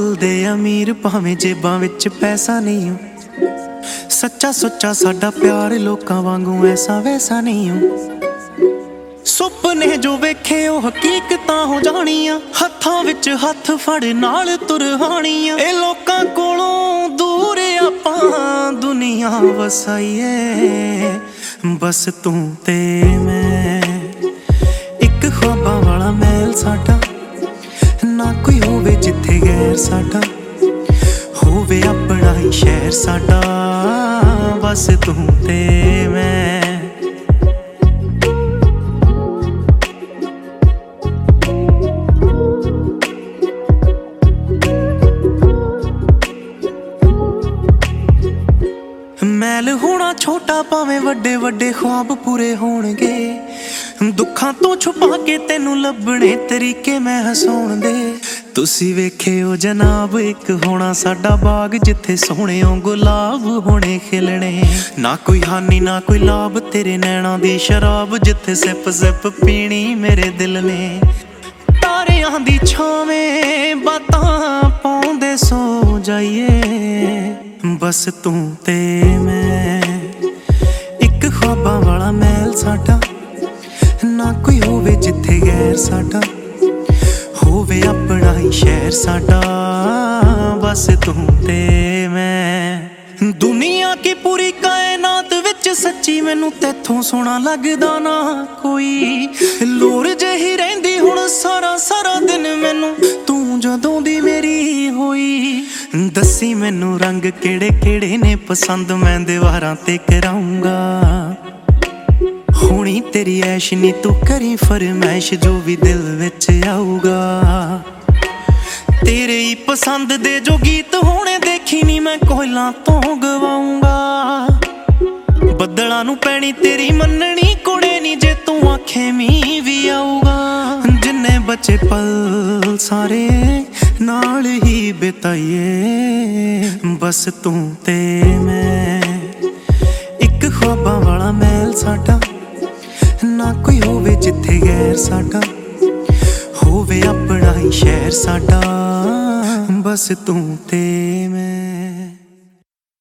ਦਿਲ ਦੇ ਅਮੀਰ ਭਾਵੇਂ ਜੇਬਾਂ ਵਿੱਚ ਪੈਸਾ ਨਹੀਂ ਹੋ। ਸੱਚਾ ਸੁੱਚਾ ਸਾਡਾ ਪਿਆਰ ਲੋਕਾਂ ਵਾਂਗੂ ਐਸਾ ਵੈਸਾ ਨਹੀਂ ਹੋ। ਸੁਪਨੇ ਜੋ ਵੇਖੇ ਉਹ ਹਕੀਕਤਾਂ ਹੋ ਜਾਣੀਆਂ, ਹੱਥਾਂ ਵਿੱਚ ਹੱਥ ਫੜ ਨਾਲ ਤੁਰਹਾਣੀਆਂ। ਇਹ ਲੋਕਾਂ ਕੋਲੋਂ ਦੂਰ ਆਪਾਂ ਦੁਨੀਆ ਵਸਾਈਏ, ਬਸ ਤੂੰ ਤੇ ਮੈਂ। ਇੱਕ ਖ਼ਵਾਬਾਂ ਵਾਲਾ ਮਹਿਲ ਸਾਡਾ, ਨਾ ਕੋਈ ਹੋਵੇ ਜਿੱਥੇ ਗੈਰ ਸਾਡਾ, ਹੋਵੇ ਆਪਣਾ ਹੀ ਸ਼ਹਿਰ ਸਾਡਾ, ਬਸ ਤੂੰ ਤੇ ਮੈਂ। ਮੈਲ ਹੋਣਾ ਛੋਟਾ ਭਾਵੇਂ ਵੱਡੇ ਵੱਡੇ ਖ਼ਵਾਬ ਪੂਰੇ ਹੋਣਗੇ। ਦੁੱਖਾਂ ਤੋਂ ਛੁਪਾ ਕੇ ਤੈਨੂੰ ਲੱਭਣੇ ਤਰੀਕੇ ਮੈਂ ਹਸਾਉਣ ਦੇ। ਤੁਸੀਂ ਵੇਖਿਓ ਜਨਾਬ ਇੱਕ ਹੋਣਾ ਸਾਡਾ ਬਾਗ, ਜਿੱਥੇ ਸੋਹਣਿਓ ਗੁਲਾਬ ਹੋਣੇ ਖਿਲਣੇ। ਨਾ ਕੋਈ ਹਾਨੀ ਨਾ ਕੋਈ ਲਾਭ, ਤੇਰੇ ਨੈਣਾਂ ਦੀ ਸ਼ਰਾਬ, ਜਿੱਥੇ ਸਿਪ ਸਿਪ ਪੀਣੀ ਮੇਰੇ ਦਿਲ ਨੇ। ਤਾਰਿਆਂ ਦੀ ਛਾਵੇਂ ਬਾਤਾਂ ਪਾਉਂਦੇ ਸੋ ਜਾਈਏ, ਬਸ ਤੂੰ ਤੇ ਮੈਂ। ਇੱਕ ਖ਼ਵਾਬਾਂ ਵਾਲਾ ਮਹਿਲ ਸਾਡਾ, ਨਾ ਕੋਈ ਹੋਵੇ ਜਿੱਥੇ ਗੈਰ ਸਾਡਾ, ਹੋਵੇ ਆਪਣਾ ਹੀ ਸ਼ਹਿਰ ਸਾਡਾ, ਬਸ ਤੂੰ ਤੇ ਮੈਂ। ਦੁਨੀਆ ਕੀ ਪੂਰੀ ਕਾਇਨਾਤ ਵਿੱਚ ਸੱਚੀ ਮੈਨੂੰ ਤੈਥੋਂ ਸੋਹਣਾ ਲੱਗਦਾ ਨਾ ਕੋਈ। ਲੋਰ ਜਿਹੀ ਰਹਿੰਦੀ ਹੁਣ ਸਾਰਾ ਸਾਰਾ ਦਿਨ ਮੈਨੂੰ, ਤੂੰ ਜਦੋਂ ਦੀ ਮੇਰੀ ਹੋਈ। ਦੱਸੀ ਮੈਨੂੰ ਰੰਗ ਕਿਹੜੇ ਕਿਹੜੇ ਨੇ ਪਸੰਦ, ਮੈਂ ਦੀਵਾਰਾਂ ਤੇ ਕਰਾਉਂਗਾ। ਹੋਣੀ ਤੇਰੀ ਐਸ਼ ਨੀ ਤੂੰ ਕਰੀ ਫਰਮੈਸ਼, ਜੋ ਵੀ ਦਿਲ ਵਿੱਚ ਆਊਗਾ। ਤੇਰੇ ਹੀ ਪਸੰਦ ਦੇ ਜੋ ਗੀਤ ਹੋਣੇ, ਦੇਖੀ ਨੀ ਮੈਂ ਕੋਇਲਾਂ ਤੋਂ ਗਵਾਉਂਗਾ। ਬੱਦਲਾਂ ਨੂੰ ਪੈਣੀ ਤੇਰੀ ਮੰਨਣੀ ਕੁੜੇ ਨੀ, ਜੇ ਤੂੰ ਆਖੇ ਮੀਂਹ ਵੀ ਆਊਗਾ। ਜਿੰਨੇ ਬਚੇ ਪਲ ਸਾਰੇ ਨਾਲ ਹੀ ਬਿਤਾਈਏ, ਬਸ ਤੂੰ ਤੇ ਮੈਂ। ਇੱਕ ਖ਼ਵਾਬਾਂ ਵਾਲਾ ਮਹਿਲ ਸਾਡਾ, ਨਾ ਕੋਈ ਹੋਵੇ ਜਿੱਥੇ ਗੈਰ ਸਾਡਾ, ਹੋਵੇ ਆਪਣਾ ਹੀ ਸ਼ਹਿਰ ਸਾਡਾ, ਬਸ ਤੂੰ ਤੇ ਮੈਂ।